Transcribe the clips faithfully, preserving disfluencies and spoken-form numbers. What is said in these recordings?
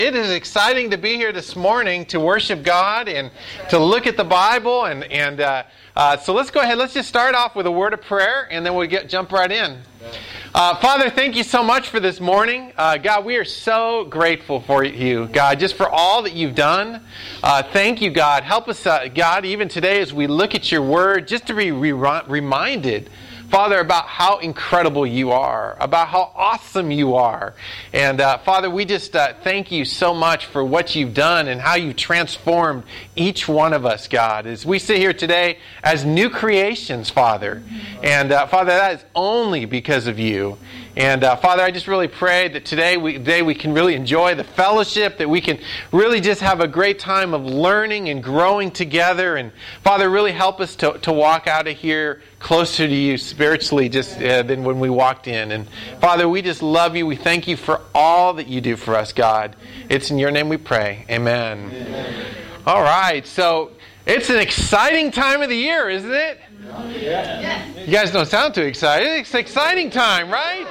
it is exciting to be here this morning to worship God and to look at the Bible. And, and uh, uh, so let's go ahead. Let's just start off with a word of prayer, and then we'll get jump right in. Uh, Father, thank you so much for this morning. Uh, God, we are so grateful for you, God, just for all that you've done. Uh, thank you, God. Help us, uh, God, even today as we look at your word, just to be re- reminded, Father, about how incredible you are, about how awesome you are. And uh, Father, we just uh, thank you so much for what you've done and how you transformed each one of us, God, as we sit here today as new creations, Father. And uh, Father, that is only because of you. And uh, Father, I just really pray that today we, today we can really enjoy the fellowship, that we can really just have a great time of learning and growing together. And Father, really help us to, to walk out of here closer to you spiritually just uh, than when we walked in. And Father, we just love you. We thank you for all that you do for us, God. It's in your name we pray. Amen. Amen. All right, so it's an exciting time of the year, isn't it? Yes. You guys don't sound too excited. It's an exciting time, right?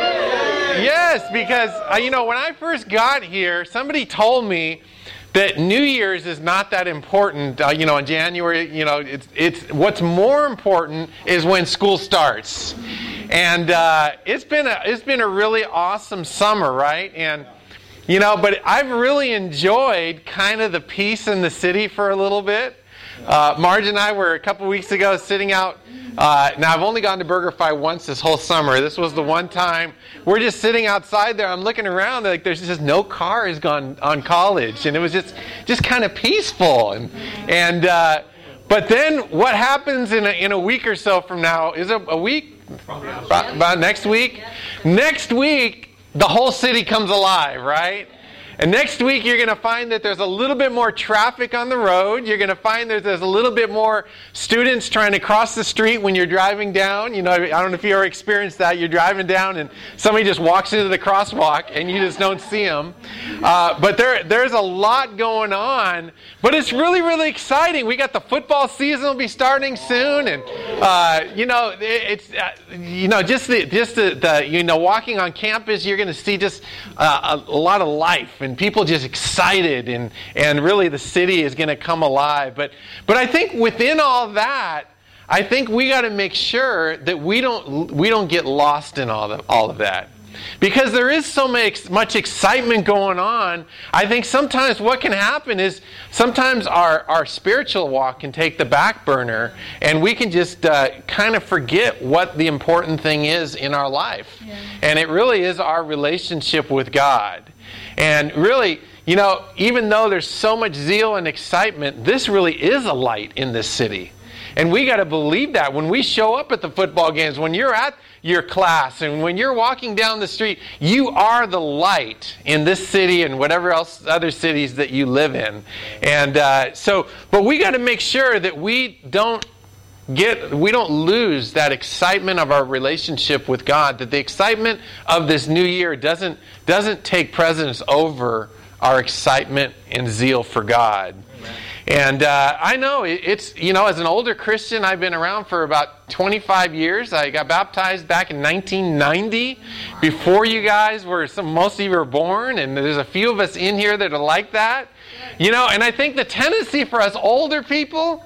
Yes, because, uh, you know, when I first got here, somebody told me that New Year's is not that important. Uh, you know, in January, you know, it's it's what's more important is when school starts. And uh, it's been a it's been a really awesome summer, right? And you know, but I've really enjoyed kind of the peace in the city for a little bit. Uh, Marge and I were a couple weeks ago sitting out. Uh, now, I've only gone to BurgerFi once this whole summer. This was the one time. We're just sitting outside there. I'm looking around. Like there's just no cars gone on College. And it was just just kind of peaceful. And and uh, But then what happens in a, in a week or so from now? Is it a week? About, about next week? Next week, the whole city comes alive, right? And next week, you're going to find that there's a little bit more traffic on the road. You're going to find that there's a little bit more students trying to cross the street when you're driving down. You know, I don't know if you ever experienced that. You're driving down and somebody just walks into the crosswalk and you just don't see them. Uh, but there, there's a lot going on. But it's really, really exciting. We got the football season will be starting soon, and uh, you know, it, it's uh, you know just the just the, the you know walking on campus, you're going to see just uh, a, a lot of life and people just excited, and and really the city is going to come alive. But but I think within all that, I think we got to make sure that we don't we don't get lost in all of all of that. Because there is so much excitement going on, I think sometimes what can happen is sometimes our, our spiritual walk can take the back burner, and we can just uh, kind of forget what the important thing is in our life. Yeah. And it really is our relationship with God. And really, you know, even though there's so much zeal and excitement, this really is a light in this city. And we got to believe that when we show up at the football games, when you're at your class, and when you're walking down the street, you are the light in this city and whatever else other cities that you live in. And uh, so, but we got to make sure that we don't get, we don't lose that excitement of our relationship with God. That the excitement of this new year doesn't doesn't take precedence over our excitement and zeal for God. Amen. And uh, I know it's, you know, as an older Christian, I've been around for about twenty-five years. I got baptized back in nineteen ninety, before you guys were, some, most of you were born, and there's a few of us in here that are like that. You know, and I think the tendency for us older people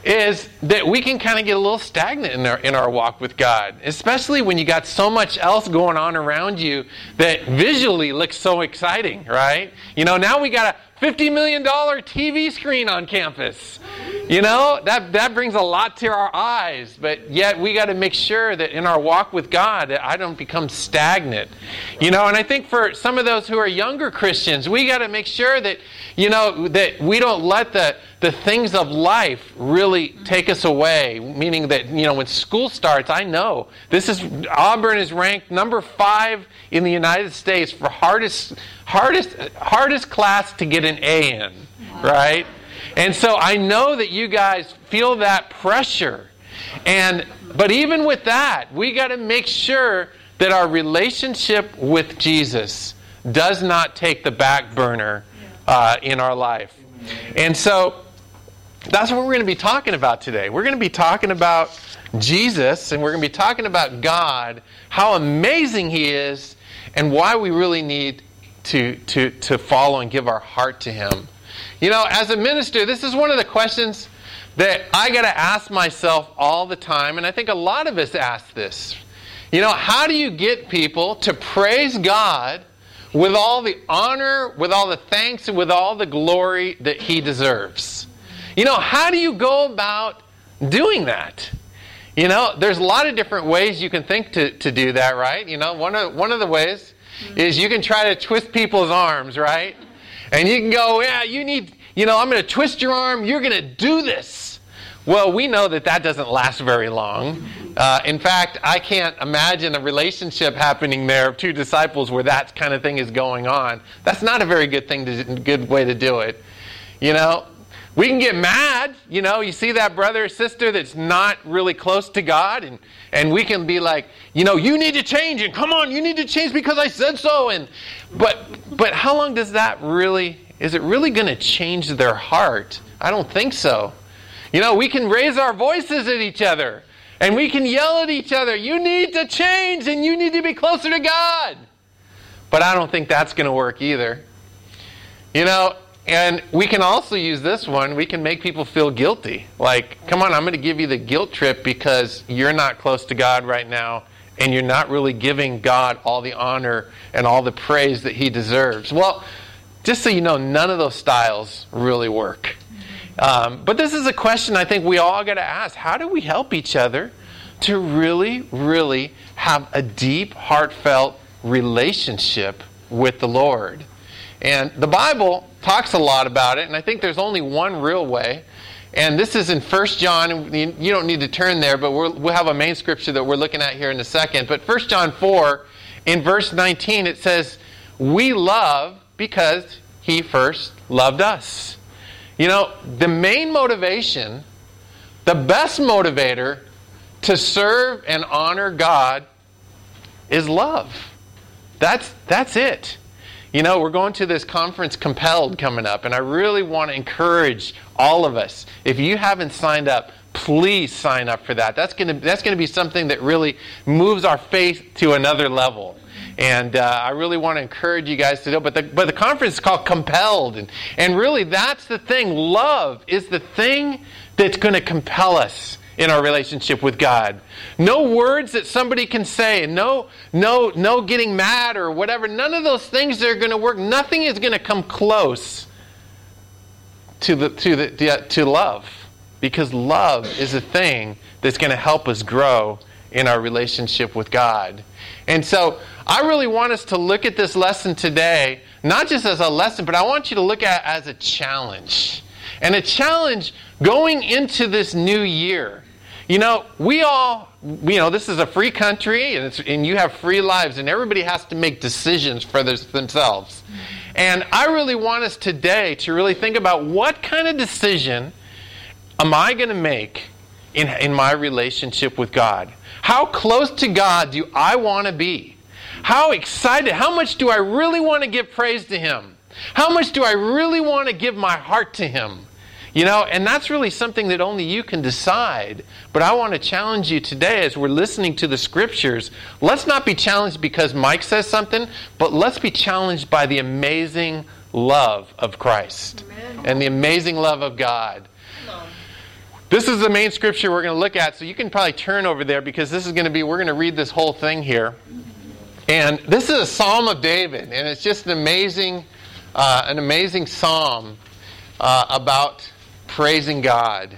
is that we can kind of get a little stagnant in our in our walk with God, especially when you got so much else going on around you that visually looks so exciting, right? You know, now we got a fifty million dollars T V screen on campus. You know, that, that brings a lot to our eyes, but yet we got to make sure that in our walk with God that I don't become stagnant. You know, and I think for some of those who are younger Christians, we got to make sure that, you know, that we don't let the, the things of life really take us away. Meaning that, you know, when school starts, I know this is, Auburn is ranked number five in the United States for hardest hardest hardest class to get an A in, right? And so I know that you guys feel that pressure. And but even with that, we got to make sure that our relationship with Jesus does not take the back burner uh, in our life. And so that's what we're going to be talking about today. We're going to be talking about Jesus, and we're going to be talking about God, how amazing He is, and why we really need to, to, to follow and give our heart to Him? You know, as a minister, this is one of the questions that I got to ask myself all the time, and I think a lot of us ask this. You know, how do you get people to praise God with all the honor, with all the thanks, and with all the glory that He deserves? You know, how do you go about doing that? You know, there's a lot of different ways you can think to, to do that, right? You know, one of one of the ways is you can try to twist people's arms, right? And you can go, yeah, you need, you know, I'm going to twist your arm, you're going to do this. Well, we know that that doesn't last very long. Uh, in fact, I can't imagine a relationship happening there of two disciples where that kind of thing is going on. That's not a very good thing, to, good way to do it. You know, we can get mad. You know, you see that brother or sister that's not really close to God, and, and we can be like, you know, you need to change, and come on, you need to change because I said so. And but but how long does that really, is it really going to change their heart? I don't think so. You know, we can raise our voices at each other, and we can yell at each other, you need to change, and you need to be closer to God. But I don't think that's going to work either. You know, and we can also use this one. We can make people feel guilty. Like, come on, I'm going to give you the guilt trip because you're not close to God right now, and you're not really giving God all the honor and all the praise that He deserves. Well, just so you know, none of those styles really work. Um, but this is a question I think we all got to ask. How do we help each other to really, really have a deep, heartfelt relationship with the Lord? And the Bible talks a lot about it, and I think there's only one real way. And this is in First John. You don't need to turn there, but we're, we'll have a main scripture that we're looking at here in a second. But First John four, in verse nineteen, it says, we love because He first loved us. You know, the main motivation, the best motivator to serve and honor God is love. That's that's it. You know, we're going to this conference, Compelled, coming up, and I really want to encourage all of us. If you haven't signed up, please sign up for that. That's going to that's going to be something that really moves our faith to another level. And uh, I really want to encourage you guys to do it. But the, but the conference is called Compelled. And, and really, that's the thing. Love is the thing that's going to compel us in our relationship with God. No words that somebody can say. No, no, no getting mad or whatever. None of those things are going to work. Nothing is going to come close to the to the to, to love. Because love is a thing that's going to help us grow in our relationship with God. And so I really want us to look at this lesson today, not just as a lesson, but I want you to look at it as a challenge. And a challenge going into this new year. You know, we all, you know, this is a free country, and, it's, and you have free lives, and everybody has to make decisions for this, themselves. And I really want us today to really think about what kind of decision am I going to make in, in my relationship with God? How close to God do I want to be? How excited, how much do I really want to give praise to Him? How much do I really want to give my heart to Him? You know, and that's really something that only you can decide. But I want to challenge you today as we're listening to the Scriptures. Let's not be challenged because Mike says something, but let's be challenged by the amazing love of Christ. Amen. And the amazing love of God. This is the main scripture we're going to look at, so you can probably turn over there because this is going to be, we're going to read this whole thing here. And this is a Psalm of David, and it's just an amazing, uh, an amazing psalm uh, about praising God.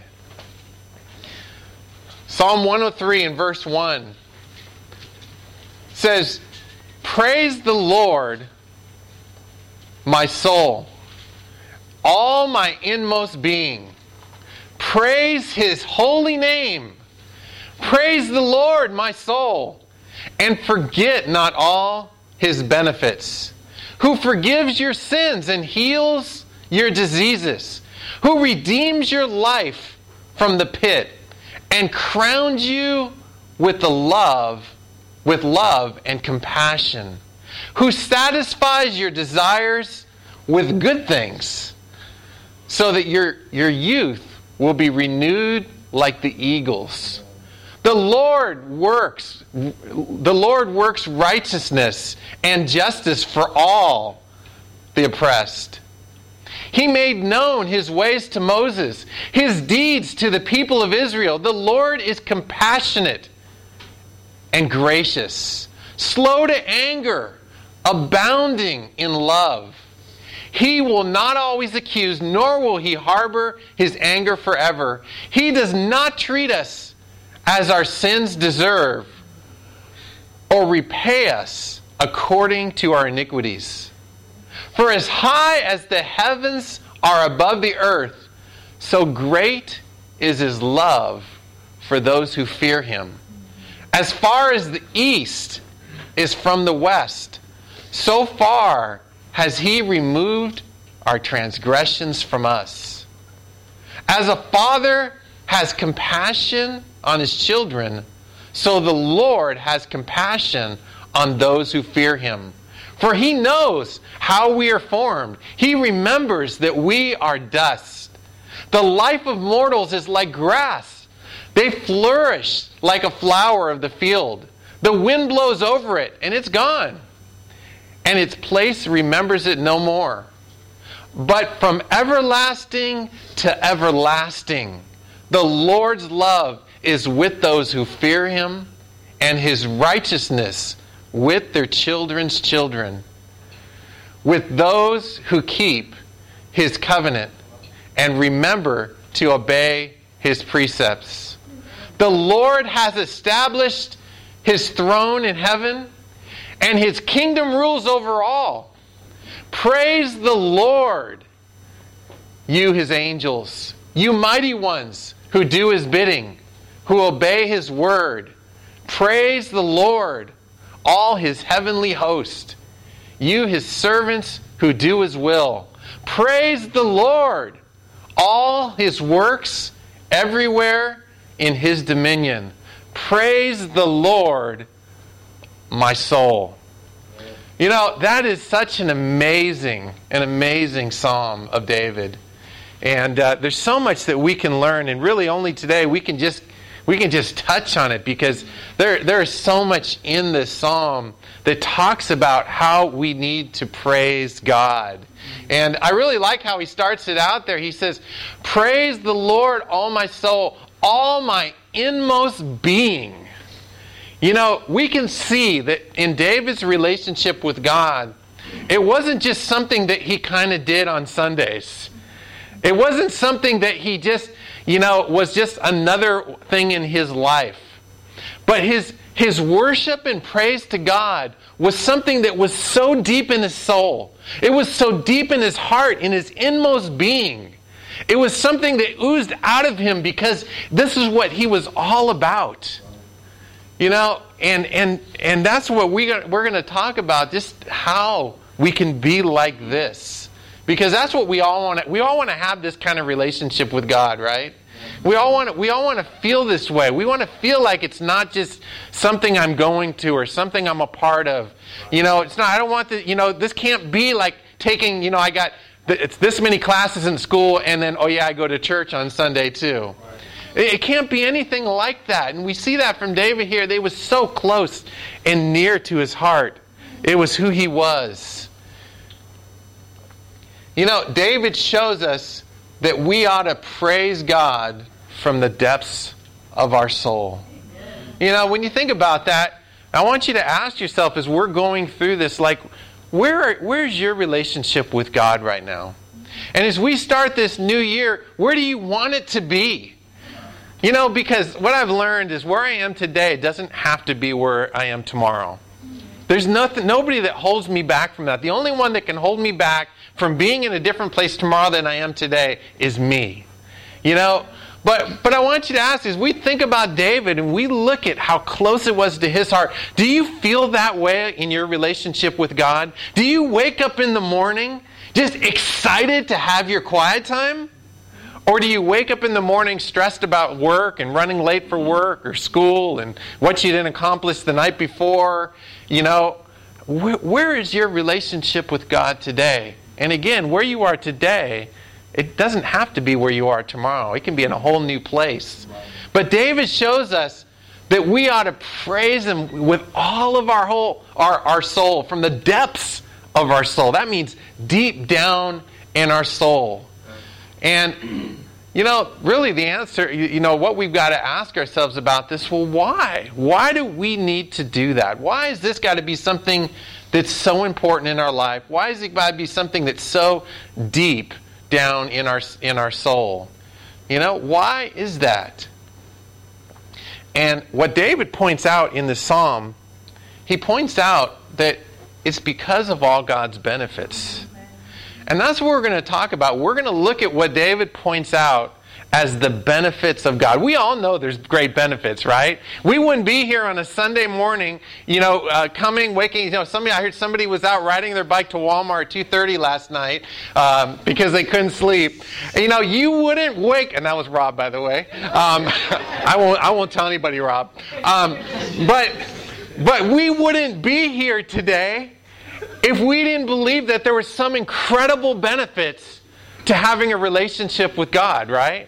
Psalm one oh three in verse one says, praise the Lord, my soul, all my inmost being. Praise His holy name. Praise the Lord, my soul, and forget not all His benefits, who forgives your sins and heals your diseases, who redeems your life from the pit and crowns you with the love, with love and compassion, who satisfies your desires with good things, so that your, your youth will be renewed like the eagles. The Lord works, the Lord works righteousness and justice for all the oppressed. He made known his ways to Moses, his deeds to the people of Israel. The Lord is compassionate and gracious, slow to anger, abounding in love. He will not always accuse, nor will he harbor his anger forever. He does not treat us as our sins deserve, or repay us according to our iniquities. For as high as the heavens are above the earth, so great is his love for those who fear him. As far as the east is from the west, so far has he removed our transgressions from us. As a father has compassion on his children, so the Lord has compassion on those who fear him. For he knows how we are formed. He remembers that we are dust. The life of mortals is like grass. They flourish like a flower of the field. The wind blows over it, and it's gone, and its place remembers it no more. But from everlasting to everlasting, the Lord's love is with those who fear him, and his righteousness with their children's children, with those who keep his covenant and remember to obey his precepts. The Lord has established his throne in heaven, and his kingdom rules over all. Praise the Lord, you his angels, you mighty ones who do his bidding, who obey his word. Praise the Lord, all his heavenly host, you his servants who do his will. Praise the Lord, all his works everywhere in his dominion. Praise the Lord, my soul. You know, that is such an amazing, an amazing psalm of David. And uh, there's so much that we can learn, and really only today we can just we can just touch on it, because there there is so much in this psalm that talks about how we need to praise God. And I really like how he starts it out there. He says, "Praise the Lord, all my soul, all my inmost being." You know, we can see that in David's relationship with God, it wasn't just something that he kind of did on Sundays. It wasn't something that he just, you know, was just another thing in his life. But his his worship and praise to God was something that was so deep in his soul. It was so deep in his heart, in his inmost being. It was something that oozed out of him, because this is what he was all about. You know, and and and that's what we got, we're going to talk about, just how we can be like this. Because that's what we all want to, we all want to have this kind of relationship with God, right? We all want to, we all want to feel this way. We want to feel like it's not just something I'm going to or something I'm a part of. You know, it's not, I don't want the, you know, this can't be like taking, you know, I got, it's this many classes in school and then, oh yeah, I go to church on Sunday too. It can't be anything like that. And we see that from David here. They was so close and near to his heart. It was who he was. You know, David shows us that we ought to praise God from the depths of our soul. You know, when you think about that, I want you to ask yourself, as we're going through this, like, where where's your relationship with God right now? And as we start this new year, where do you want it to be? You know, because what I've learned is where I am today doesn't have to be where I am tomorrow. There's nothing, nobody that holds me back from that. The only one that can hold me back from being in a different place tomorrow than I am today is me. You know, but but I want you to ask, as we think about David and we look at how close it was to his heart, do you feel that way in your relationship with God? Do you wake up in the morning just excited to have your quiet time? Or do you wake up in the morning stressed about work and running late for work or school and what you didn't accomplish the night before? You know, wh- where is your relationship with God today? And again, where you are today, it doesn't have to be where you are tomorrow. It can be in a whole new place. But David shows us that we ought to praise Him with all of our whole our, our soul, from the depths of our soul. That means deep down in our soul. And, you know, really the answer, you, you know, what we've got to ask ourselves about this, well, why? Why do we need to do that? Why has this got to be something that's so important in our life? Why has it got to be something that's so deep down in our in our soul? You know, why is that? And what David points out in the psalm, he points out that it's because of all God's benefits. And that's what we're going to talk about. We're going to look at what David points out as the benefits of God. We all know there's great benefits, right? We wouldn't be here on a Sunday morning, you know, uh, coming, waking, you know, somebody, I heard somebody was out riding their bike to Walmart at two thirty last night um, because they couldn't sleep. You know, you wouldn't wake, and that was Rob, by the way. Um, I won't, I won't tell anybody, Rob. Um, but, but we wouldn't be here today if we didn't believe that there were some incredible benefits to having a relationship with God, right?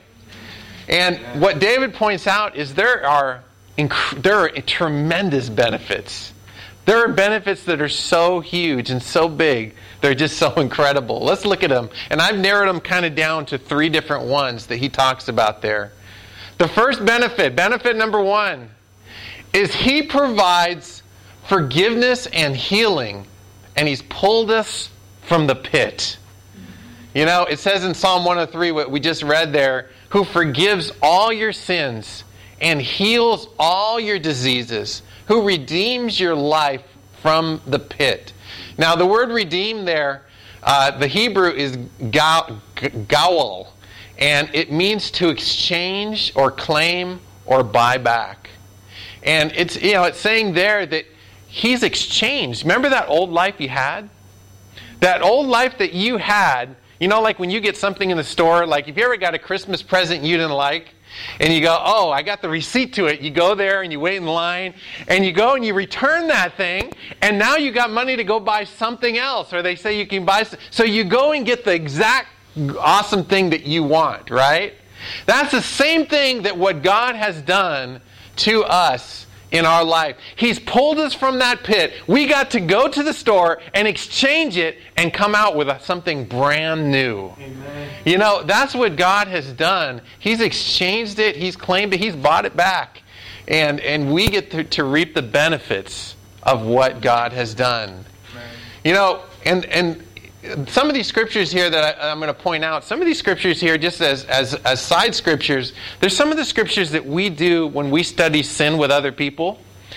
And what David points out is there are inc- there are tremendous benefits. There are benefits that are so huge and so big, they're just so incredible. Let's look at them. And I've narrowed them kind of down to three different ones that he talks about there. The first benefit, benefit number one, is he provides forgiveness and healing, and he's pulled us from the pit. You know, it says in Psalm one oh three, what we just read there, who forgives all your sins and heals all your diseases, who redeems your life from the pit. Now, the word redeem there, uh, the Hebrew is ga- gawal, and it means to exchange or claim or buy back. And it's, you know, it's saying there that he's exchanged. Remember that old life you had? That old life that you had. You know, like when you get something in the store, like if you ever got a Christmas present you didn't like, and you go, oh, I got the receipt to it. You go there and you wait in line, and you go and you return that thing, and now you got money to go buy something else, or they say you can buy, so you go and get the exact awesome thing that you want, right? That's the same thing that what God has done to us in our life. He's pulled us from that pit. We got to go to the store and exchange it and come out with something brand new. Amen. You know, that's what God has done. He's exchanged it. He's claimed it. He's bought it back. And, and we get to, to reap the benefits of what God has done. Amen. You know, and, and some of these scriptures here that I, I'm going to point out, some of these scriptures here, just as, as, as side scriptures, there's some of the scriptures that we do when we study sin with other people.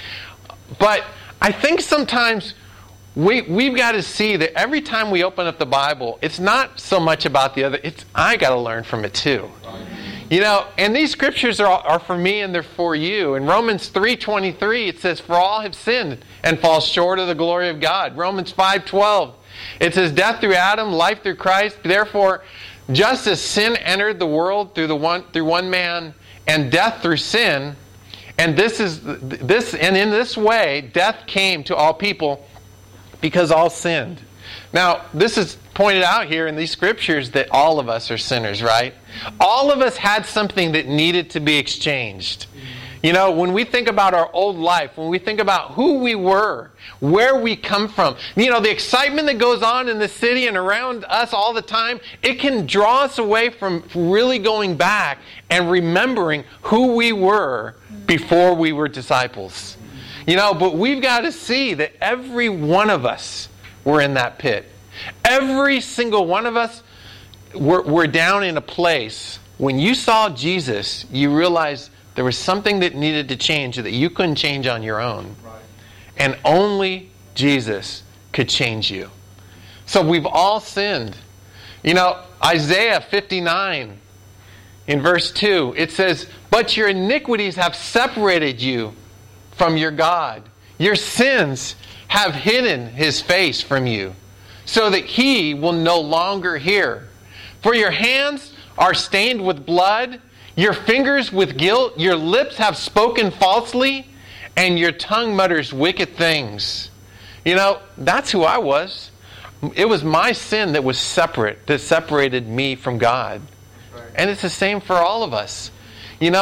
But I think sometimes we, we've got to see that every time we open up the Bible, it's not so much about the other, it's I got to learn from it too. You know, and these scriptures are, are for me and they're for you. In Romans three twenty-three, it says, for all have sinned and fall short of the glory of God. Romans five twelve, it says, death through Adam, life through Christ. Therefore, just as sin entered the world through the one through one man, and death through sin, and this is this, and in this way, death came to all people because all sinned. Now, this is pointed out here in these scriptures that all of us are sinners, right? All of us had something that needed to be exchanged. You know, when we think about our old life, when we think about who we were, where we come from, you know, the excitement that goes on in the city and around us all the time, it can draw us away from really going back and remembering who we were before we were disciples. You know, but we've got to see that every one of us were in that pit. Every single one of us were, were down in a place. When you saw Jesus, you realized there was something that needed to change that you couldn't change on your own. Right. And only Jesus could change you. So we've all sinned. You know, Isaiah fifty-nine, in verse two, it says, but your iniquities have separated you from your God. Your sins have hidden his face from you, so that he will no longer hear. For your hands are stained with blood, your fingers with guilt, your lips have spoken falsely, and your tongue mutters wicked things. You know, that's who I was. It was my sin that was separate, that separated me from God. And it's the same for all of us. You know,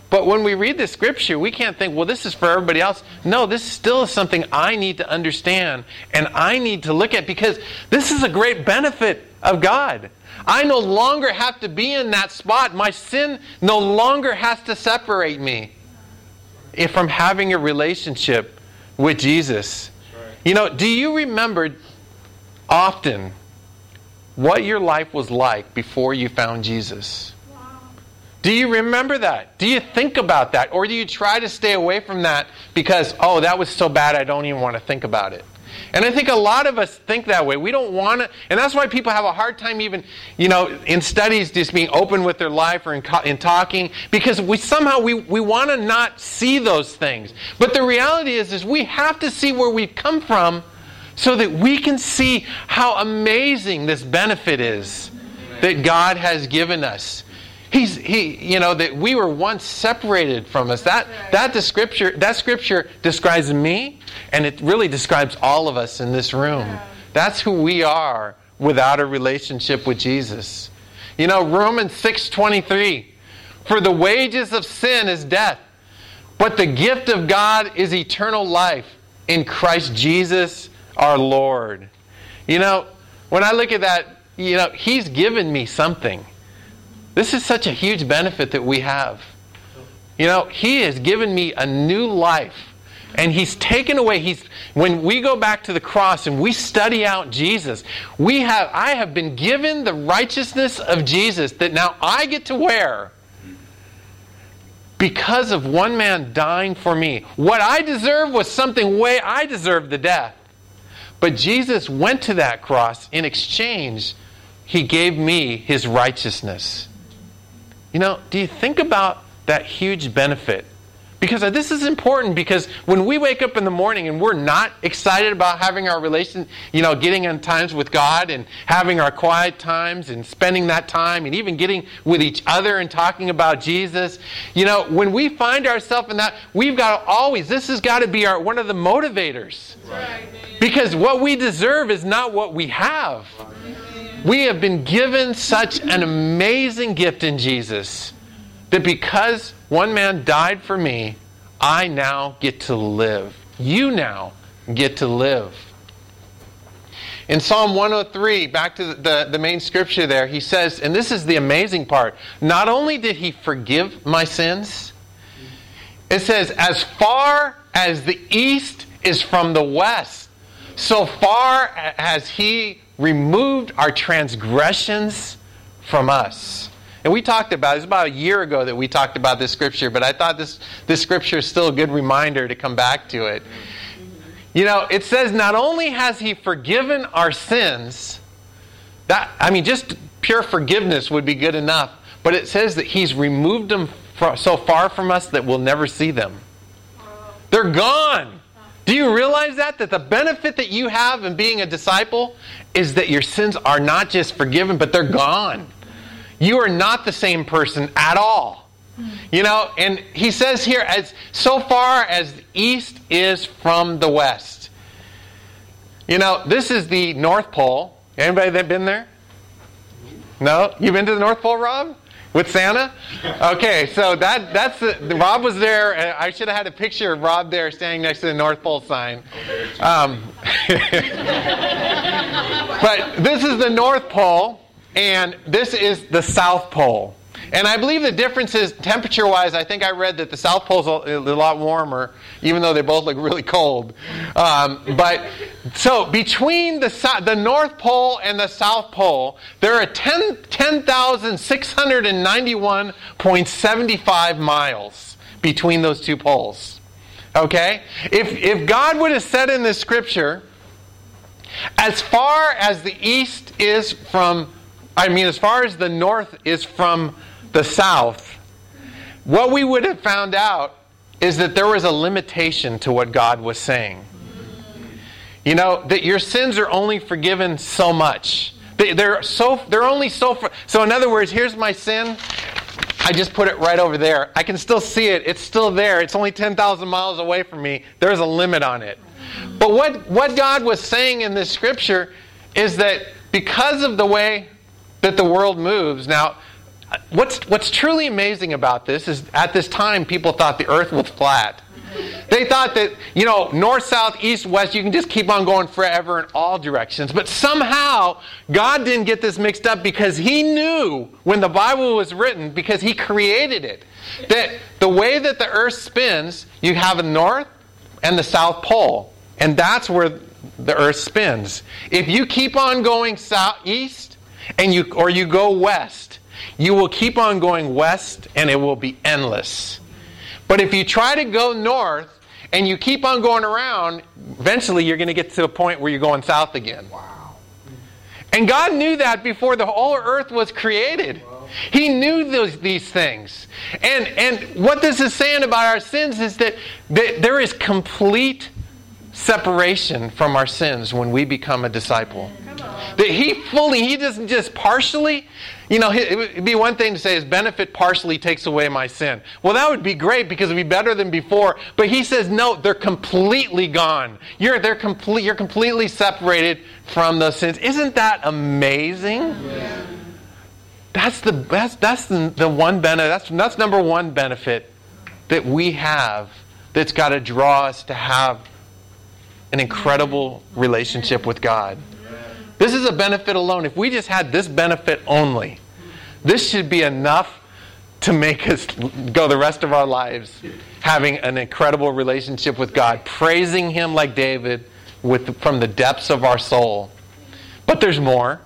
But when we read the scripture, we can't think, well, this is for everybody else. No, this still is something I need to understand and I need to look at, because this is a great benefit of God. I no longer have to be in that spot. My sin no longer has to separate me from having a relationship with Jesus. You know, do you remember often what your life was like before you found Jesus? Do you remember that? Do you think about that? Or do you try to stay away from that because, oh, that was so bad I don't even want to think about it? And I think a lot of us think that way. We don't want to, and that's why people have a hard time even, you know, in studies just being open with their life or in, in talking, because we somehow, we, we want to not see those things. But the reality is, is we have to see where we've come from so that we can see how amazing this benefit is that God has given us. He's he you know that we were once separated from us. That that the scripture that scripture describes me, and it really describes all of us in this room. That's who we are without a relationship with Jesus. You know, Romans six twenty-three, for the wages of sin is death, but the gift of God is eternal life in Christ Jesus our Lord. You know, when I look at that, you know, He's given me something. This is such a huge benefit that we have. You know, He has given me a new life. And He's taken away, He's when we go back to the cross and we study out Jesus, we have I have been given the righteousness of Jesus that now I get to wear because of one man dying for me. What I deserve was something way I deserved the death. But Jesus went to that cross. In exchange, He gave me His righteousness. You know, do you think about that huge benefit? Because this is important, because when we wake up in the morning and we're not excited about having our relation, you know, getting in times with God and having our quiet times and spending that time and even getting with each other and talking about Jesus, you know, when we find ourselves in that, we've got to always, this has got to be our one of the motivators. Right. Because what we deserve is not what we have. We have been given such an amazing gift in Jesus that because one man died for me, I now get to live. You now get to live. In Psalm one oh three, back to the, the, the main scripture there, he says, and this is the amazing part, not only did He forgive my sins, it says, as far as the east is from the west, so far has He removed our transgressions from us. And we talked about, it was about a year ago that we talked about this scripture, but I thought this, this scripture is still a good reminder to come back to it. You know, it says not only has He forgiven our sins, that I mean, just pure forgiveness would be good enough, but it says that He's removed them so far from us that we'll never see them. They're gone. Do you realize that? That the benefit that you have in being a disciple is that your sins are not just forgiven, but they're gone. You are not the same person at all. You know, and he says here, as so far as the east is from the west. You know, this is the North Pole. Anybody that been there? No? You been to the North Pole, Rob? With Santa? Okay, so that that's the, Rob was there. I should have had a picture of Rob there standing next to the North Pole sign. Um, but this is the North Pole, and this is the South Pole. And I believe the difference is, temperature-wise, I think I read that the South Pole's a lot warmer, even though they both look really cold. Um, but so between the the North Pole and the South Pole, there are ten thousand six hundred ninety-one point seven five miles between those two poles. Okay? If if God would have said in this scripture, as far as the east is from, I mean, as far as the north is from the south, what we would have found out is that there was a limitation to what God was saying. You know, that your sins are only forgiven so much. They, they're so they're only so so in other words, here's my sin. I just put it right over there. I can still see it. It's still there. It's only ten thousand miles away from me. There's a limit on it. But what what God was saying in this scripture is that because of the way that the world moves, now what's what's truly amazing about this is at this time people thought the earth was flat. They thought that, you know, north, south, east, west, you can just keep on going forever in all directions. But somehow, God didn't get this mixed up because He knew when the Bible was written, because He created it, that the way that the earth spins, you have a north and the south pole. And that's where the earth spins. If you keep on going south, east, and you or you go west, you will keep on going west and it will be endless. But if you try to go north and you keep on going around, eventually you're going to get to a point where you're going south again. Wow. And God knew that before the whole earth was created. Wow. He knew those, these things. And, and what this is saying about our sins is that, that there is complete separation from our sins when we become a disciple. That He fully, He doesn't just partially. You know, it would be one thing to say His benefit partially takes away my sin. Well, that would be great because it would be better than before. But He says, no, they're completely gone. You're, they're complete, you're completely separated from those sins. Isn't that amazing? Yeah. That's the best. That's the, the one benefit. That's, that's number one benefit that we have that's got to draw us to have an incredible relationship with God. This is a benefit alone. If we just had this benefit only, this should be enough to make us go the rest of our lives having an incredible relationship with God, praising Him like David with from the depths of our soul. But there's more.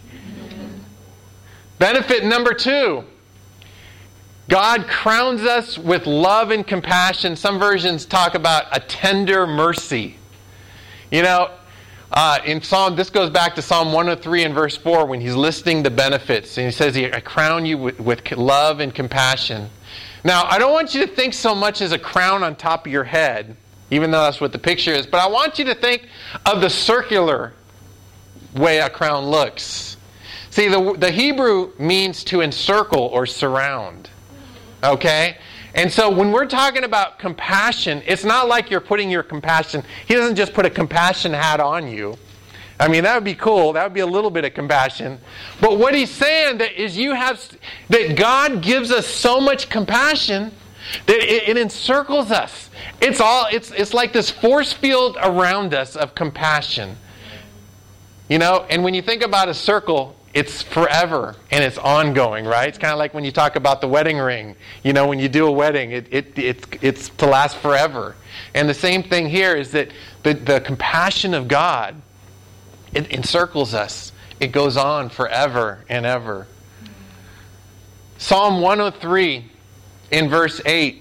Benefit number two. God crowns us with love and compassion. Some versions talk about a tender mercy. You know, Uh, in Psalm, this goes back to Psalm one oh three and verse four when he's listing the benefits. And he says, I crown you with, with love and compassion. Now, I don't want you to think so much as a crown on top of your head, even though that's what the picture is. But I want you to think of the circular way a crown looks. See, the, the Hebrew means to encircle or surround. Okay? And so when we're talking about compassion, it's not like you're putting your compassion. He doesn't just put a compassion hat on you. I mean, that would be cool. That would be a little bit of compassion. But what he's saying that is you have that God gives us so much compassion that it, it encircles us. It's all it's it's like this force field around us of compassion. You know, and when you think about a circle, it's forever and it's ongoing, right? It's kind of like when you talk about the wedding ring. You know, when you do a wedding, it, it, it, it's to last forever. And the same thing here is that the, the compassion of God, it encircles us. It goes on forever and ever. Psalm one oh three in verse eight.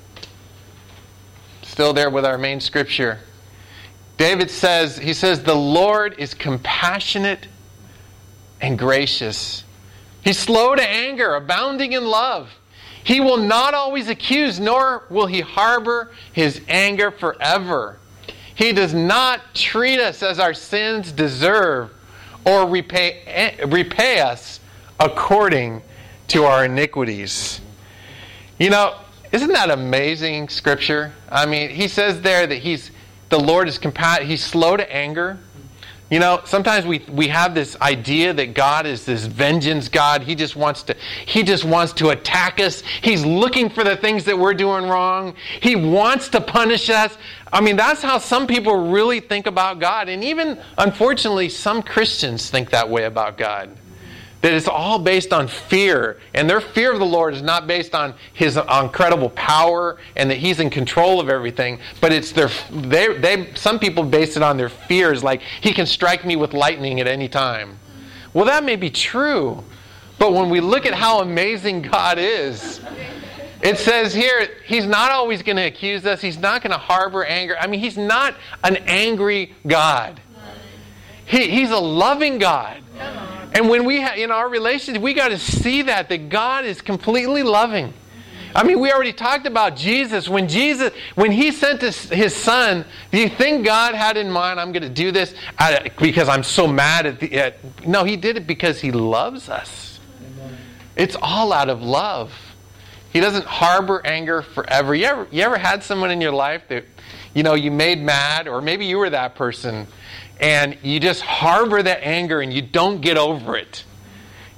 Still there with our main scripture. David says, he says, the Lord is compassionate and gracious. He's slow to anger, abounding in love. He will not always accuse, nor will He harbor His anger forever. He does not treat us as our sins deserve or repay, repay us according to our iniquities. You know, isn't that amazing scripture? I mean, he says there that he's the Lord is compassionate. He's slow to anger. You know, sometimes we we have this idea that God is this vengeance God. He just wants to He just wants to attack us. He's looking for the things that we're doing wrong. He wants to punish us. I mean, that's how some people really think about God. And even, unfortunately, some Christians think that way about God. That it's all based on fear. And their fear of the Lord is not based on His incredible power and that He's in control of everything. But it's their, they, they, some people base it on their fears, like He can strike me with lightning at any time. Well, that may be true. But when we look at how amazing God is, it says here, He's not always going to accuse us. He's not going to harbor anger. I mean, He's not an angry God. He, he's a loving God. And when we have, in our relationship, we got to see that, that God is completely loving. I mean, we already talked about Jesus. When Jesus, when He sent His, his Son, do you think God had in mind, I'm going to do this because I'm so mad at the... At, no, He did it because He loves us. Amen. It's all out of love. He doesn't harbor anger forever. You ever, you ever had someone in your life that, you know, you made mad, or maybe you were that person, and you just harbor that anger and you don't get over it.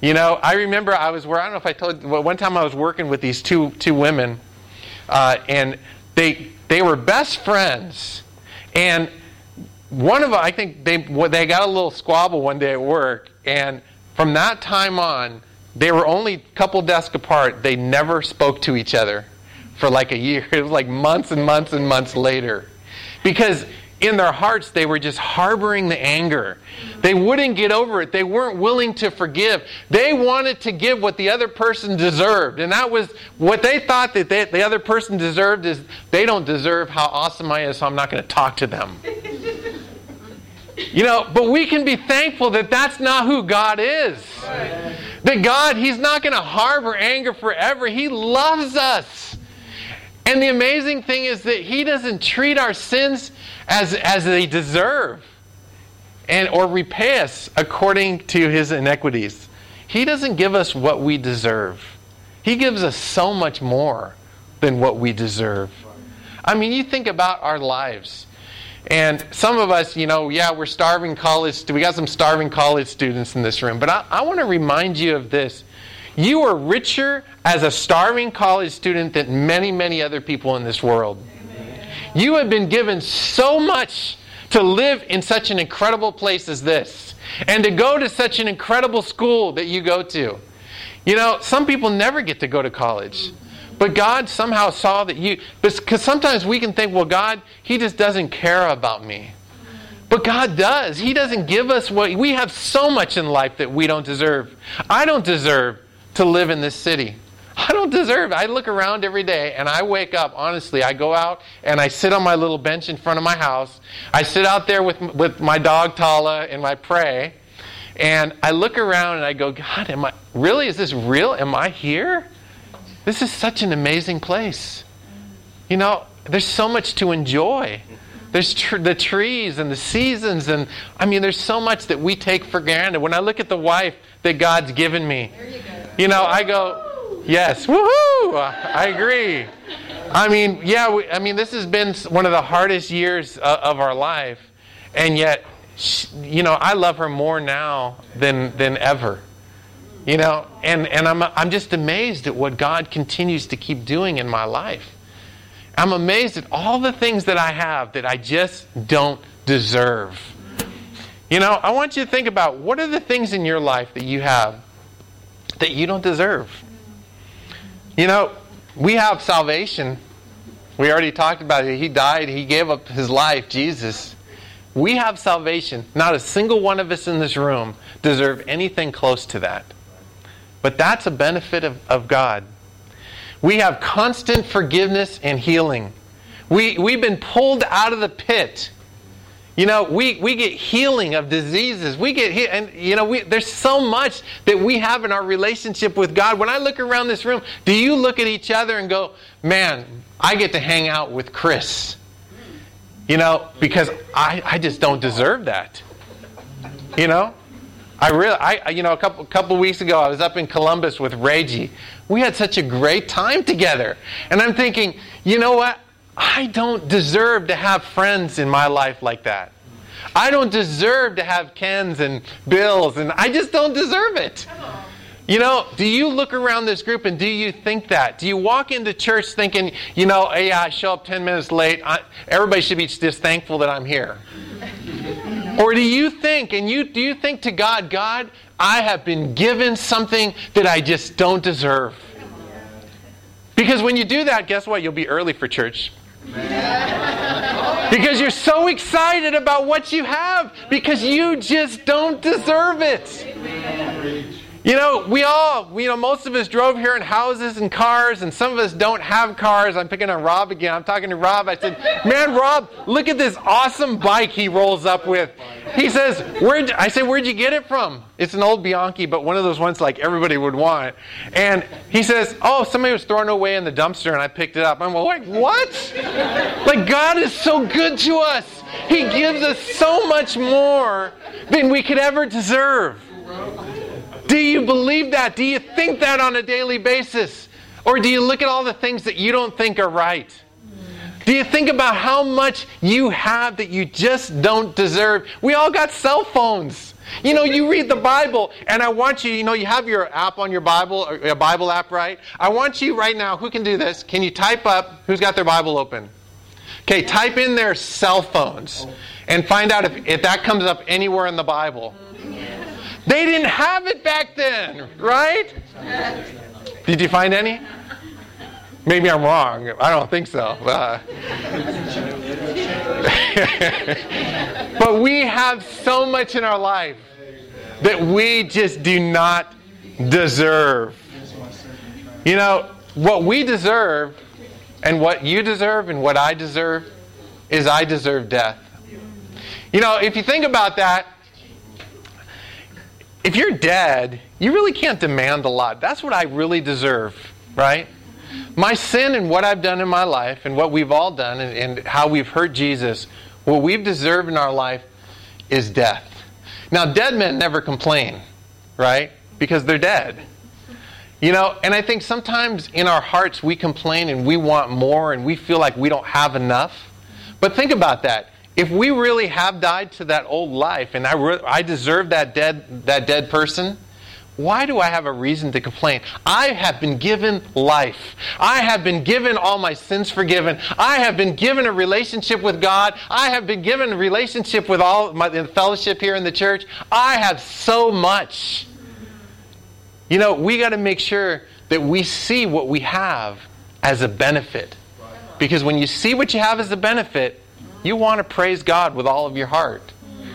You know, I remember I was where I don't know if I told you, well, one time I was working with these two two women, uh, and they they were best friends, and one of them, I think they they got a little squabble one day at work, and from that time on, they were only a couple desks apart. They never spoke to each other for like a year. It was like months and months and months later, because in their hearts, they were just harboring the anger. They wouldn't get over it. They weren't willing to forgive. They wanted to give what the other person deserved. And that was what they thought that they, the other person deserved is they don't deserve how awesome I am, so I'm not going to talk to them. You know, but we can be thankful that that's not who God is. That God, He's not going to harbor anger forever. He loves us. And the amazing thing is that He doesn't treat our sins as, as they deserve and or repay us according to His iniquities. He doesn't give us what we deserve. He gives us so much more than what we deserve. I mean, you think about our lives. And some of us, you know, yeah, we're starving college. We got some starving college students in this room. But I, I want to remind you of this. You are richer as a starving college student than many, many other people in this world. Amen. You have been given so much to live in such an incredible place as this. And to go to such an incredible school that you go to. You know, some people never get to go to college. But God somehow saw that you... Because sometimes we can think, well, God, He just doesn't care about me. But God does. He doesn't give us what... We have so much in life that we don't deserve. I don't deserve to live in this city. I don't deserve it. I look around every day and I wake up, honestly, I go out and I sit on my little bench in front of my house. I sit out there with, with my dog Tala and I pray. And I look around and I go, God, am I... Really? Is this real? Am I here? This is such an amazing place. You know, there's so much to enjoy. There's tr- the trees and the seasons. And I mean, there's so much that we take for granted. When I look at the wife that God's given me, there you, go. you know, I go, yes, woohoo! I agree. I mean, yeah, we, I mean, this has been one of the hardest years uh, of our life. And yet, she, you know, I love her more now than than ever. You know, and, and I'm I'm just amazed at what God continues to keep doing in my life. I'm amazed at all the things that I have that I just don't deserve. You know, I want you to think about what are the things in your life that you have that you don't deserve. You know, we have salvation. We already talked about it. He died. He gave up His life, Jesus. We have salvation. Not a single one of us in this room deserve anything close to that. But that's a benefit of, of God. We have constant forgiveness and healing. We, we've been pulled out of the pit. You know, we, we get healing of diseases. We get he- and you know, we, there's so much that we have in our relationship with God. When I look around this room, do you look at each other and go, man, I get to hang out with Chris? You know, because I, I just don't deserve that. You know? I really, I you know, a couple couple weeks ago, I was up in Columbus with Reggie. We had such a great time together, and I'm thinking, you know what? I don't deserve to have friends in my life like that. I don't deserve to have Kens and Bills, and I just don't deserve it. You know, do you look around this group and do you think that? Do you walk into church thinking, you know, hey, I show up ten minutes late. I, everybody should be just thankful that I'm here. Or do you think, and you do you think to God, God, I have been given something that I just don't deserve? Because when you do that, guess what? You'll be early for church. Because you're so excited about what you have. Because you just don't deserve it. You know, we all, you know, most of us drove here in houses and cars, and some of us don't have cars. I'm picking on Rob again. I'm talking to Rob. I said, man, Rob, look at this awesome bike he rolls up with. He says, where'd, I said, where'd you get it from? It's an old Bianchi, but one of those ones like everybody would want. And he says, oh, somebody was throwing it away in the dumpster, and I picked it up. I'm like, what? Like, God is so good to us. He gives us so much more than we could ever deserve. Do you believe that? Do you think that on a daily basis? Or do you look at all the things that you don't think are right? Do you think about how much you have that you just don't deserve? We all got cell phones. You know, you read the Bible, and I want you, you know, you have your app on your Bible, a Bible app, right? I want you right now, who can do this? Can you type up, who's got their Bible open? Okay, type in their cell phones and find out if, if that comes up anywhere in the Bible. They didn't have it back then, right? Did you find any? Maybe I'm wrong. I don't think so. Uh, but we have so much in our life that we just do not deserve. You know, what we deserve and what you deserve and what I deserve is I deserve death. You know, if you think about that, if you're dead, you really can't demand a lot. That's what I really deserve, right? My sin and what I've done in my life and what we've all done and, and how we've hurt Jesus, what we've deserved in our life is death. Now, dead men never complain, right? Because they're dead. You know, and I think sometimes in our hearts we complain and we want more and we feel like we don't have enough. But think about that. If we really have died to that old life and I, re- I deserve that dead, that dead person, why do I have a reason to complain? I have been given life. I have been given all my sins forgiven. I have been given a relationship with God. I have been given a relationship with all my the fellowship here in the church. I have so much. You know, we got to make sure that we see what we have as a benefit. Because when you see what you have as a benefit, you want to praise God with all of your heart.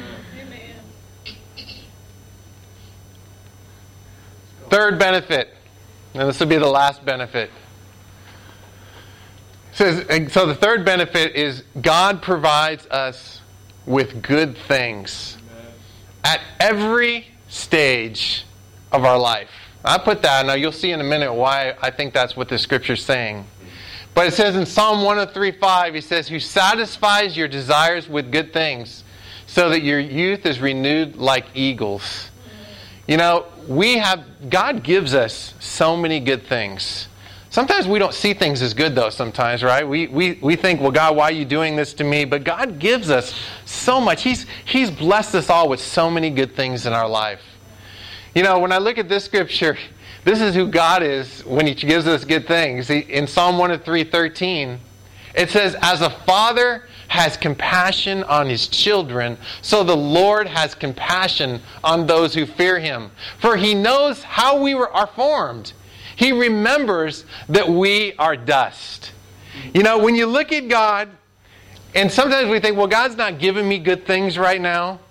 Third benefit, and this will be the last benefit. It says, so the third benefit is God provides us with good things at every stage of our life. I put that, now you'll see in a minute why I think that's what the scripture's saying. But it says in Psalm one oh three five, he says, who satisfies your desires with good things, so that your youth is renewed like eagles. You know, we have, God gives us so many good things. Sometimes we don't see things as good though sometimes, right? We we we think, well, God, why are you doing this to me? But God gives us so much. He's He's blessed us all with so many good things in our life. You know, when I look at this scripture, this is who God is when He gives us good things. He, in Psalm one oh three thirteen, it says, as a father has compassion on his children, so the Lord has compassion on those who fear Him. For He knows how we were, are formed. He remembers that we are dust. You know, when you look at God, and sometimes we think, well, God's not giving me good things right now.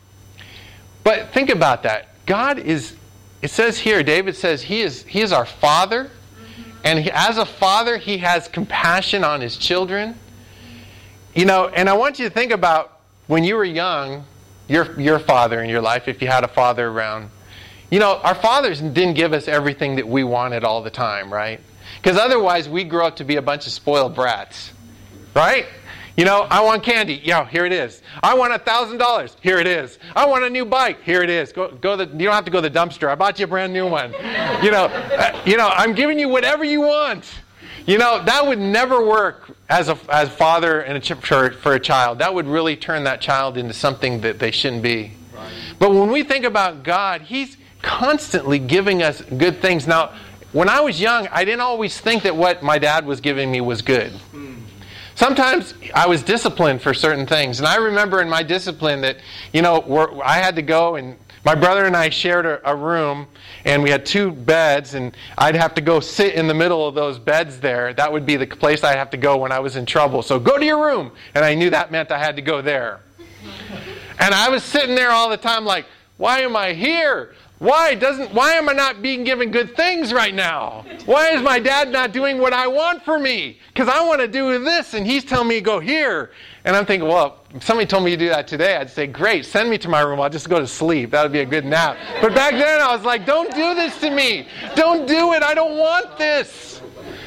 But think about that. God is, it says here, David says, He is, he is our Father. And he, as a father, He has compassion on His children. You know, and I want you to think about when you were young, your your father in your life, if you had a father around. You know, our fathers didn't give us everything that we wanted all the time, right? Because otherwise we grow up to be a bunch of spoiled brats, right? You know, I want candy. Yeah, here it is. I want a thousand dollars. Here it is. I want a new bike. Here it is. Go, go. The, you don't have to go to the dumpster. I bought you a brand new one. You know, uh, you know, I'm giving you whatever you want. You know, that would never work as a as father and a ch- for, for a child. That would really turn that child into something that they shouldn't be. Right. But when we think about God, He's constantly giving us good things. Now, when I was young, I didn't always think that what my dad was giving me was good. Sometimes I was disciplined for certain things. And I remember in my discipline that, you know, we're, I had to go and my brother and I shared a, a room, and we had two beds, and I'd have to go sit in the middle of those beds there. That would be the place I'd have to go when I was in trouble. So go to your room. And I knew that meant I had to go there. And I was sitting there all the time like, why am I here? Why doesn't? Why am I not being given good things right now? Why is my dad not doing what I want for me? Because I want to do this, and he's telling me to go here. And I'm thinking, well, if somebody told me to do that today, I'd say, great, send me to my room. I'll just go to sleep. That would be a good nap. But back then, I was like, don't do this to me. Don't do it. I don't want this.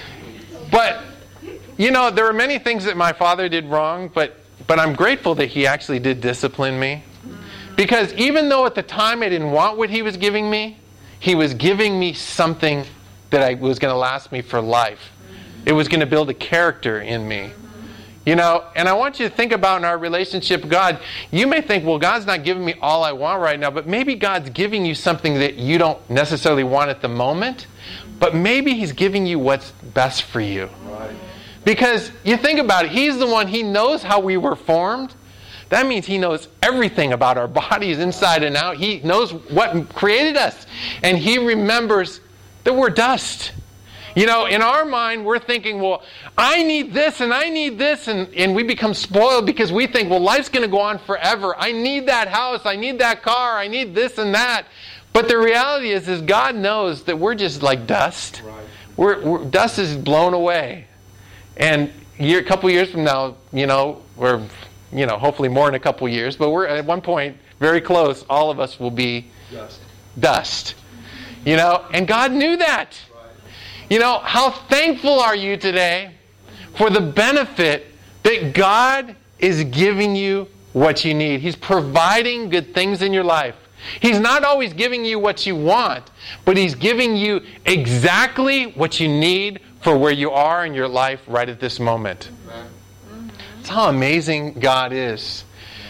But, you know, there were many things that my father did wrong, but but I'm grateful that he actually did discipline me. Because even though at the time I didn't want what he was giving me, he was giving me something that I, was going to last me for life. It was going to build a character in me. You know, and I want you to think about in our relationship with God, you may think, well, God's not giving me all I want right now, but maybe God's giving you something that you don't necessarily want at the moment, but maybe He's giving you what's best for you. Right. Because you think about it, He's the one, He knows how we were formed. That means He knows everything about our bodies inside and out. He knows what created us. And He remembers that we're dust. You know, in our mind, we're thinking, well, I need this and I need this. And, and we become spoiled because we think, well, life's going to go on forever. I need that house. I need that car. I need this and that. But the reality is, is God knows that we're just like dust. Right. We're, we're, dust is blown away. And year, a couple years from now, you know, we're, you know, hopefully more in a couple years, but we're at one point very close. All of us will be Dust. Dust. You know, and God knew that. You know, how thankful are you today for the benefit that God is giving you what you need? He's providing good things in your life. He's not always giving you what you want, but He's giving you exactly what you need for where you are in your life right at this moment. That's how amazing God is.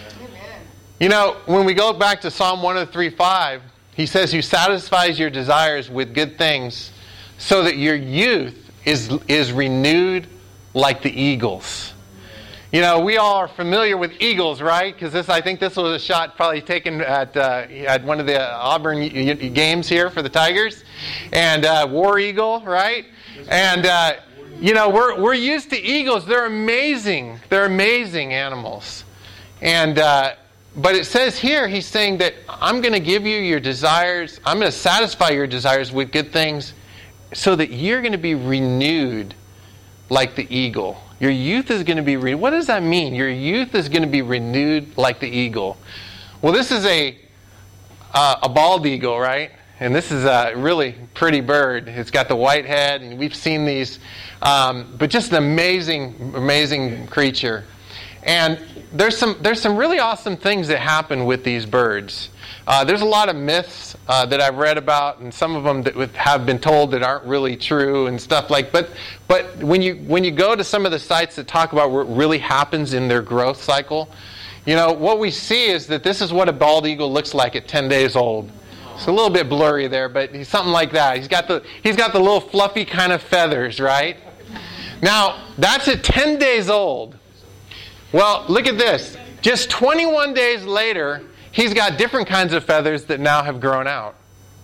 You know, when we go back to Psalm one oh three five, He says, He satisfies your desires with good things, so that your youth is is renewed like the eagles. You know, we all are familiar with eagles, right? Because this, I think this was a shot probably taken at uh, at one of the Auburn games here for the Tigers, and uh, War Eagle, right? And uh, you know, we're we're used to eagles. They're amazing. They're amazing animals, and. Uh, But it says here, He's saying that I'm going to give you your desires. I'm going to satisfy your desires with good things so that you're going to be renewed like the eagle. Your youth is going to be renewed. What does that mean? Your youth is going to be renewed like the eagle. Well, this is a uh, a bald eagle, right? And this is a really pretty bird. It's got the white head, and we've seen these. Um, but just an amazing, amazing creature. And there's some there's some really awesome things that happen with these birds. Uh, there's a lot of myths uh, that I've read about, and some of them that have been told that aren't really true and stuff like. But but when you when you go to some of the sites that talk about what really happens in their growth cycle, you know what we see is that this is what a bald eagle looks like at ten days old. It's a little bit blurry there, but he's something like that. He's got the he's got the little fluffy kind of feathers, right? Now that's at ten days old. Well, look at this. Just twenty-one days later, he's got different kinds of feathers that now have grown out.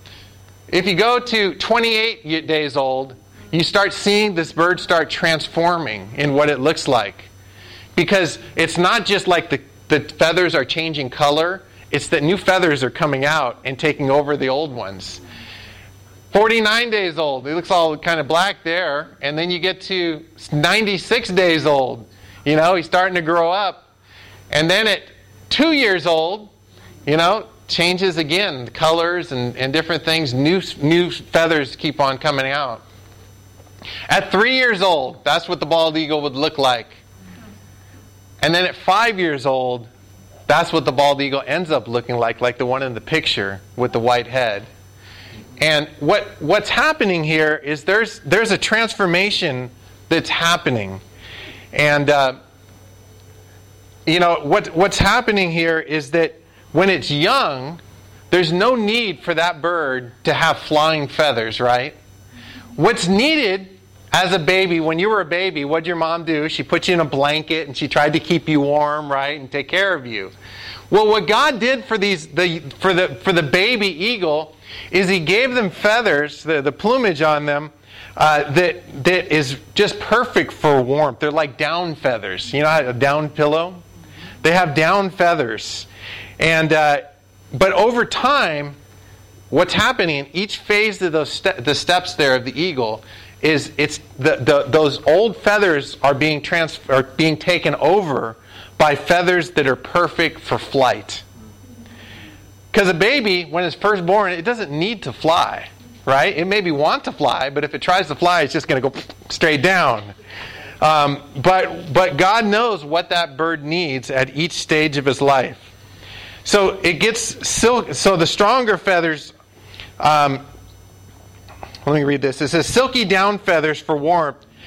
If you go to twenty-eight days old, you start seeing this bird start transforming in what it looks like. Because it's not just like the, the feathers are changing color, it's that new feathers are coming out and taking over the old ones. forty-nine days old, it looks all kind of black there. And then you get to ninety-six days old. You know, he's starting to grow up. And then at two years old, you know, changes again. The colors and, and different things. New, new feathers keep on coming out. At three years old, that's what the bald eagle would look like. And then at five years old, that's what the bald eagle ends up looking like, like the one in the picture with the white head. And what what's happening here is there's there's a transformation that's happening. And, uh, you know, what what's happening here is that when it's young, there's no need for that bird to have flying feathers, right? What's needed as a baby, when you were a baby, what did your mom do? She put you in a blanket and she tried to keep you warm, right, and take care of you. Well, what God did for these the for the for the baby eagle is He gave them feathers, the, the plumage on them, Uh, that that is just perfect for warmth. They're like down feathers. You know, a down pillow. They have down feathers, and uh, but over time, what's happening in each phase of those ste- the steps there of the eagle is it's the, the those old feathers are being trans are being taken over by feathers that are perfect for flight. Because a baby, when it's first born, it doesn't need to fly. Right? It maybe want to fly, but if it tries to fly, it's just going to go straight down. Um, but but God knows what that bird needs at each stage of his life. So it gets silk. So the stronger feathers. Um, let me read this. It says silky down feathers for warmth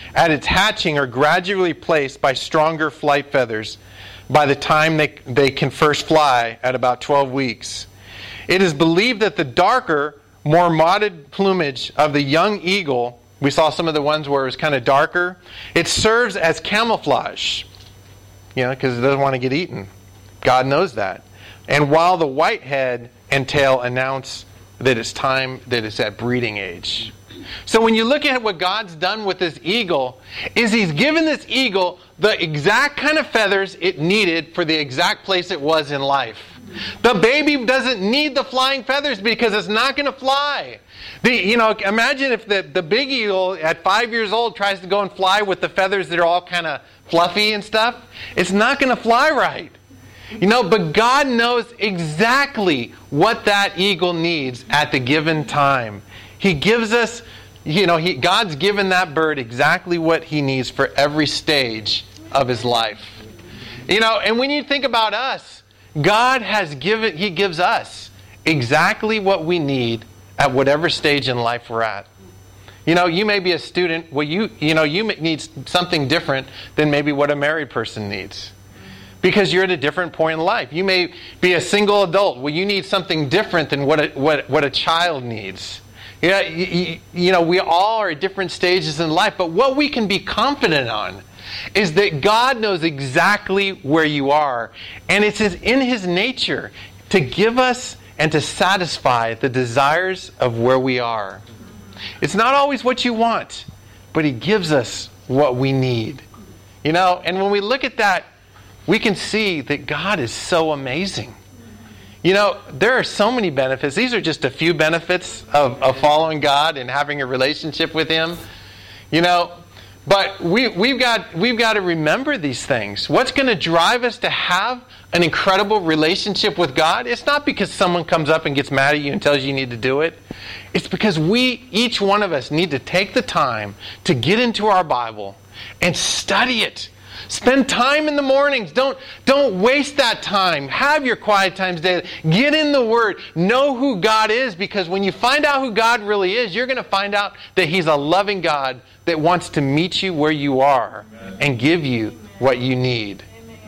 at its hatching are gradually replaced by stronger flight feathers by the time they, they can first fly at about twelve weeks. It is believed that the darker, more mottled plumage of the young eagle, we saw some of the ones where it was kind of darker, it serves as camouflage, you know, because it doesn't want to get eaten. God knows that. And while the white head and tail announce that it's time, that it's at breeding age. So when you look at what God's done with this eagle, is He's given this eagle the exact kind of feathers it needed for the exact place it was in life. The baby doesn't need the flying feathers because it's not going to fly. The, you know, imagine if the, the big eagle at five years old tries to go and fly with the feathers that are all kind of fluffy and stuff. It's not going to fly right. You know, but God knows exactly what that eagle needs at the given time. He gives us, you know, he, God's given that bird exactly what he needs for every stage of his life. You know, and when you think about us, God has given, He gives us exactly what we need at whatever stage in life we're at. You know, you may be a student, well, you, you know, you need something different than maybe what a married person needs. Because you're at a different point in life. You may be a single adult. Well, you need something different than what a, what, what a child needs. Yeah, you, you know, we all are at different stages in life. But what we can be confident on is that God knows exactly where you are. And it's in His nature to give us and to satisfy the desires of where we are. It's not always what you want, but He gives us what we need. You know, and when we look at that, we can see that God is so amazing. You know, there are so many benefits. These are just a few benefits of, of following God and having a relationship with Him. You know, but we, we've got we've got to remember these things. What's going to drive us to have an incredible relationship with God? It's not because someone comes up and gets mad at you and tells you you need to do it. It's because we, each one of us, need to take the time to get into our Bible and study it. Spend time in the mornings. Don't, don't waste that time. Have your quiet times daily. Get in the Word. Know who God is, because when you find out who God really is, you're going to find out that He's a loving God that wants to meet you where you are and give you what you need.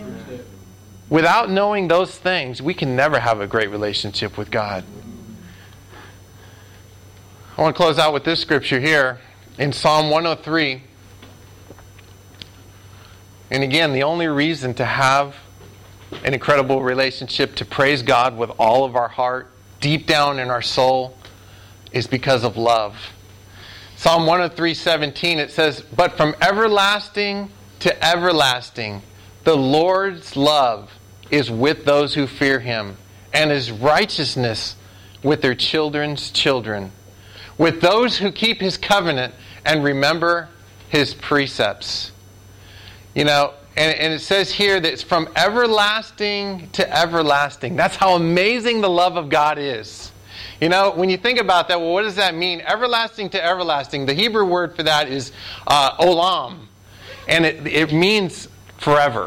Without knowing those things, we can never have a great relationship with God. I want to close out with this scripture here in Psalm one oh three. And again, the only reason to have an incredible relationship, to praise God with all of our heart, deep down in our soul, is because of love. Psalm one oh three seventeen, it says, "But from everlasting to everlasting, the Lord's love is with those who fear Him, and His righteousness with their children's children, with those who keep His covenant and remember His precepts." You know, and, and it says here that it's from everlasting to everlasting. That's how amazing the love of God is. You know, when you think about that, well, what does that mean? Everlasting to everlasting. The Hebrew word for that is uh, olam. And it, it means forever.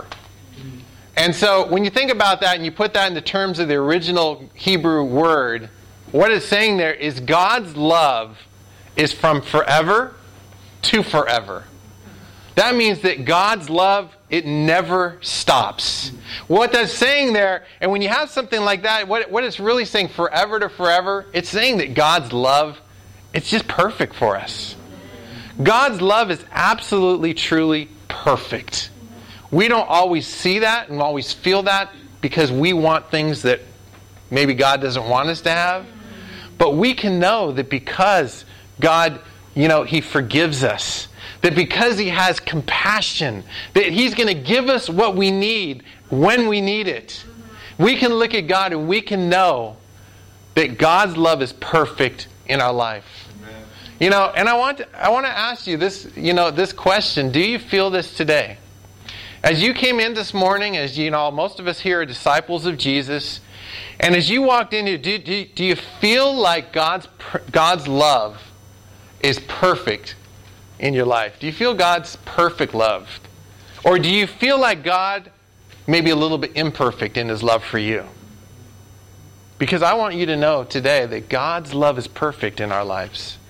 And so when you think about that and you put that in the terms of the original Hebrew word, what it's saying there is God's love is from forever to forever. That means that God's love, it never stops. What that's saying there, and when you have something like that, what, what it's really saying, forever to forever, it's saying that God's love, it's just perfect for us. God's love is absolutely, truly perfect. We don't always see that and always feel that because we want things that maybe God doesn't want us to have. But we can know that because God, you know, He forgives us, that because He has compassion, that He's going to give us what we need when we need it. We can look at God and we can know that God's love is perfect in our life. Amen. You know, and I want to, I want to ask you this, you know, this question. Do you feel this today? As you came in this morning, as you know, most of us here are disciples of Jesus, and as you walked in here, do, do, do you feel like God's God's love is perfect in your life? Do you feel God's perfect love? Or do you feel like God may be a little bit imperfect in His love for you? Because I want you to know today that God's love is perfect in our lives.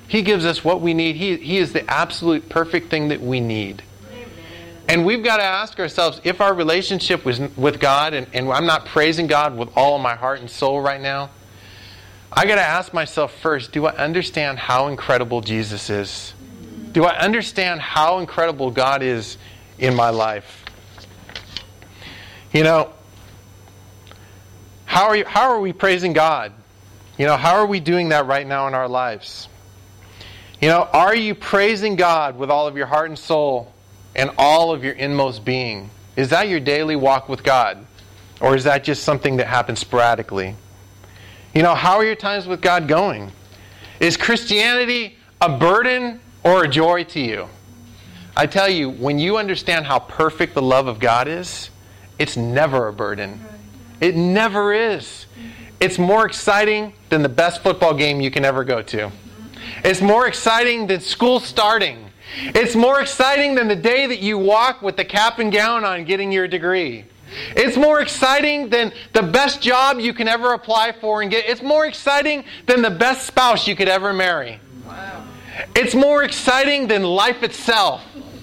He gives us what we need. He, he is the absolute perfect thing that we need. And we've got to ask ourselves, if our relationship was with God, and, and I'm not praising God with all of my heart and soul right now, I got to ask myself first, do I understand how incredible Jesus is? Do I understand how incredible God is in my life? You know, how are you, how are we praising God? You know, how are we doing that right now in our lives? You know, are you praising God with all of your heart and soul and all of your inmost being? Is that your daily walk with God? Or is that just something that happens sporadically? You know, how are your times with God going? Is Christianity a burden or a joy to you? I tell you, when you understand how perfect the love of God is, it's never a burden. It never is. It's more exciting than the best football game you can ever go to. It's more exciting than school starting. It's more exciting than the day that you walk with the cap and gown on getting your degree. It's more exciting than the best job you can ever apply for and get. It's more exciting than the best spouse you could ever marry. Wow. It's more exciting than life itself.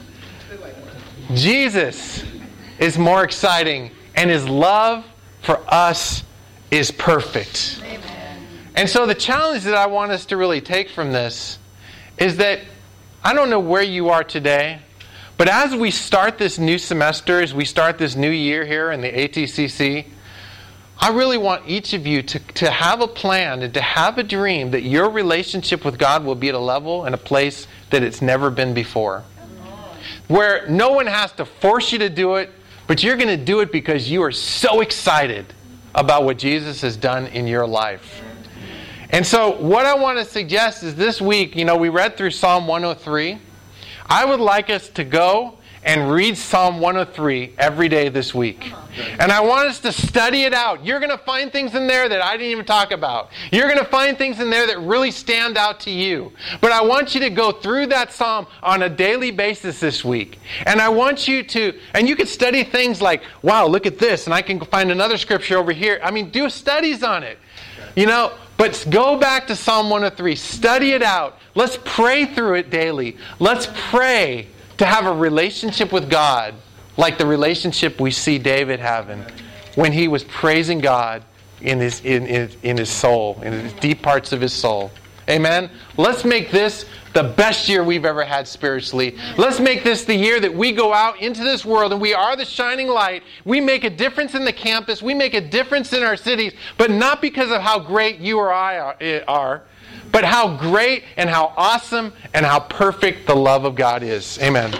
Jesus is more exciting, and His love for us is perfect. Amen. And so the challenge that I want us to really take from this is that I don't know where you are today, but as we start this new semester, as we start this new year here in the A T C C, I really want each of you to, to have a plan and to have a dream that your relationship with God will be at a level and a place that it's never been before. Where no one has to force you to do it, but you're going to do it because you are so excited about what Jesus has done in your life. And so what I want to suggest is this week, you know, we read through Psalm one oh three. I would like us to go and read Psalm one oh three every day this week. And I want us to study it out. You're going to find things in there that I didn't even talk about. You're going to find things in there that really stand out to you. But I want you to go through that psalm on a daily basis this week. And I want you to, and you could study things like, wow, look at this, and I can find another scripture over here. I mean, do studies on it. You know, but go back to Psalm one oh three. Study it out. Let's pray through it daily. Let's pray to have a relationship with God like the relationship we see David having when he was praising God in his, in, in, in his soul, in the deep parts of his soul. Amen? Let's make this the best year we've ever had spiritually. Let's make this the year that we go out into this world and we are the shining light. We make a difference in the campus. We make a difference in our cities, but not because of how great you or I are, but how great and how awesome and how perfect the love of God is. Amen.